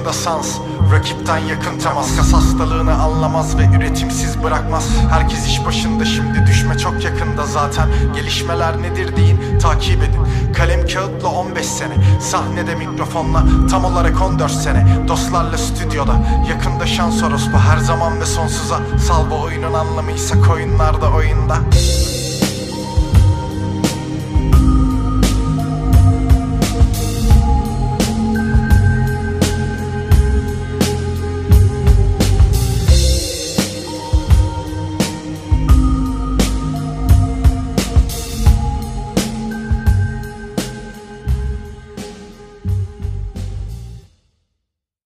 yakında sans, rakipten yakın temas. Kas hastalığını anlamaz ve üretimsiz bırakmaz. Herkes iş başında şimdi, düşme çok yakında zaten. Gelişmeler nedir deyin, takip edin. Kalem kağıtla 15 sene, sahnede mikrofonla tam olarak 14 sene. Dostlarla stüdyoda, yakında şans orospu her zaman ve sonsuza. Salvo oyunun anlamıysa koyunlarda oyunda.